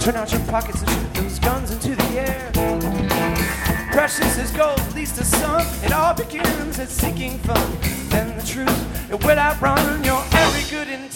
Turn out your pockets and shoot those guns into the air. Precious as gold, least as some. It all begins at seeking fun. Then the truth, it will outrun your every good intent.